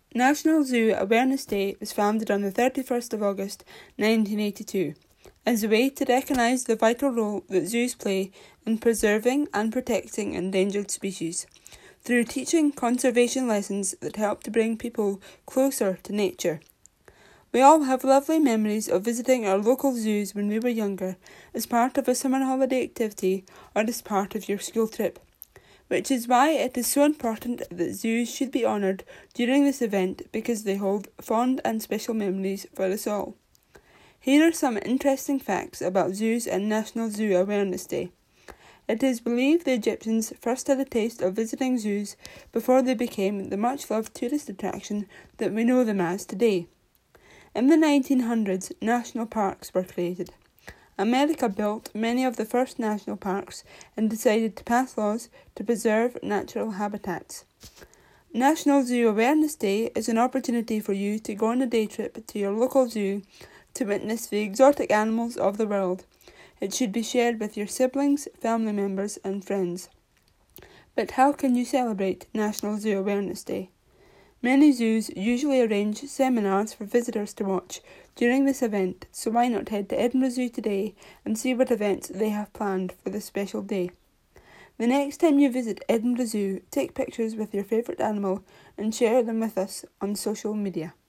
National Zoo Awareness Day was founded on the 31st of August 1982 as a way to recognise the vital role that zoos play in preserving and protecting endangered species, through teaching conservation lessons that help to bring people closer to nature. We all have lovely memories of visiting our local zoos when we were younger, as part of a summer holiday activity or as part of your school trip, which is why it is so important that zoos should be honoured during this event, because they hold fond and special memories for us all. Here are some interesting facts about zoos and National Zoo Awareness Day. It is believed the Egyptians first had a taste of visiting zoos before they became the much-loved tourist attraction that we know them as today. In the 1900s, national parks were created. America built many of the first national parks and decided to pass laws to preserve natural habitats. National Zoo Awareness Day is an opportunity for you to go on a day trip to your local zoo to witness the exotic animals of the world. It should be shared with your siblings, family members and friends. But how can you celebrate National Zoo Awareness Day? Many zoos usually arrange seminars for visitors to watch during this event, so why not head to Edinburgh Zoo today and see what events they have planned for this special day. The next time you visit Edinburgh Zoo, take pictures with your favourite animal and share them with us on social media.